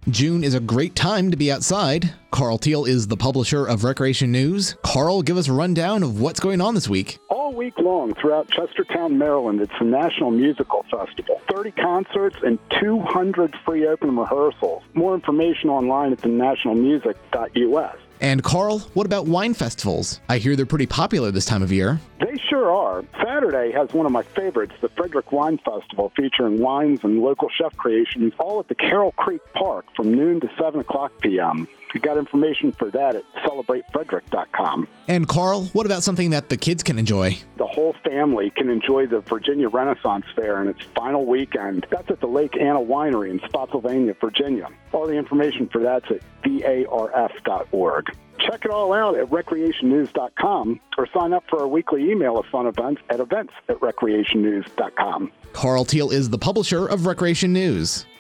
June is a great time to be outside. Carl Teal is the publisher of Recreation News. Carl, give us a rundown of what's going on this week. All week long throughout Chestertown, Maryland, it's the National Musical Festival. 30 concerts and 200 free open rehearsals. More information online at thenationalmusic.us. And Carl, what about wine festivals? I hear they're pretty popular this time of year. They sure are. Saturday has one of my favorites, the Frederick Wine Festival, featuring wines and local chef creations, all at the Carroll Creek Park from noon to 7 o'clock p.m. You got information for that at celebratefrederick.com. And Carl, what about something that the kids can enjoy? The whole family can enjoy the Virginia Renaissance Fair in its final weekend. That's at the Lake Anna Winery in Spotsylvania, Virginia. All the information for that's at varf.org. Check it all out at recreationnews.com or sign up for our weekly email of fun events at events@recreationnews.com. Carl Teal is the publisher of Recreation News.